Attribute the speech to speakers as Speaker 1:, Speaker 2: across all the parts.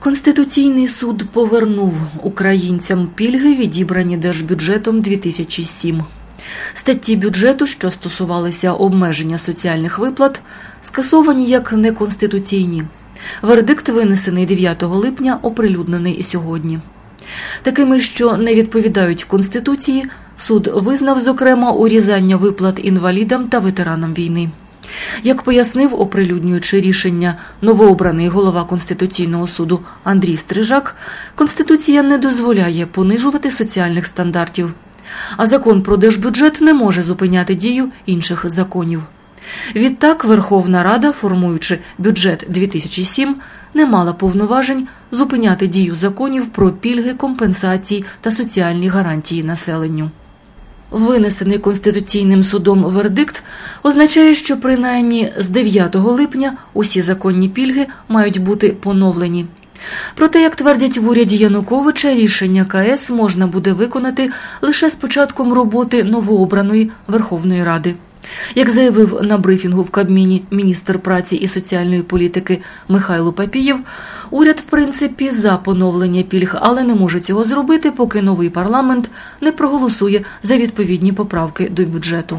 Speaker 1: Конституційний суд повернув українцям пільги, відібрані Держбюджетом 2007. Статті бюджету, що стосувалися обмеження соціальних виплат, скасовані як неконституційні. Вердикт, винесений 9 липня, оприлюднений сьогодні. Такими, що не відповідають Конституції, суд визнав, зокрема, урізання виплат інвалідам та ветеранам війни. Як пояснив, оприлюднюючи рішення новообраний голова Конституційного суду Андрій Стрижак, Конституція не дозволяє понижувати соціальних стандартів, а закон про держбюджет не може зупиняти дію інших законів. Відтак, Верховна Рада, формуючи бюджет 2007, не мала повноважень зупиняти дію законів про пільги, компенсації та соціальні гарантії населенню. Винесений Конституційним судом вердикт означає, що принаймні з 9 липня усі законні пільги мають бути поновлені. Проте, як твердять в уряді Януковича, рішення КС можна буде виконати лише з початком роботи новообраної Верховної Ради. Як заявив на брифінгу в Кабміні міністр праці і соціальної політики Михайло Папієв, уряд, в принципі, за поновлення пільг, але не може цього зробити, поки новий парламент не проголосує за відповідні поправки до бюджету.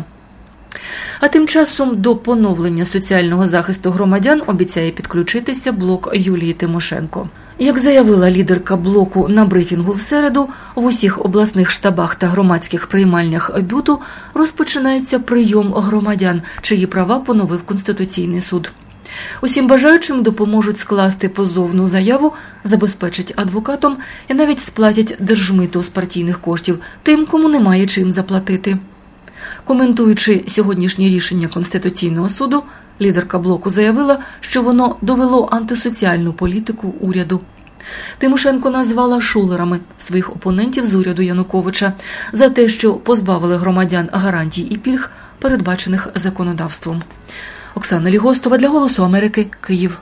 Speaker 1: А тим часом до поновлення соціального захисту громадян обіцяє підключитися блок Юлії Тимошенко. Як заявила лідерка блоку на брифінгу в середу, в усіх обласних штабах та громадських приймальнях БЮТу розпочинається прийом громадян, чиї права поновив Конституційний суд. Усім бажаючим допоможуть скласти позовну заяву, забезпечать адвокатом і навіть сплатять держмито з партійних коштів тим, кому немає чим заплатити. Коментуючи сьогоднішнє рішення Конституційного суду, лідерка блоку заявила, що воно довело антисоціальну політику уряду. Тимошенко назвала шулерами своїх опонентів з уряду Януковича за те, що позбавили громадян гарантій і пільг, передбачених законодавством. Оксана Лігостова для «Голосу Америки», Київ.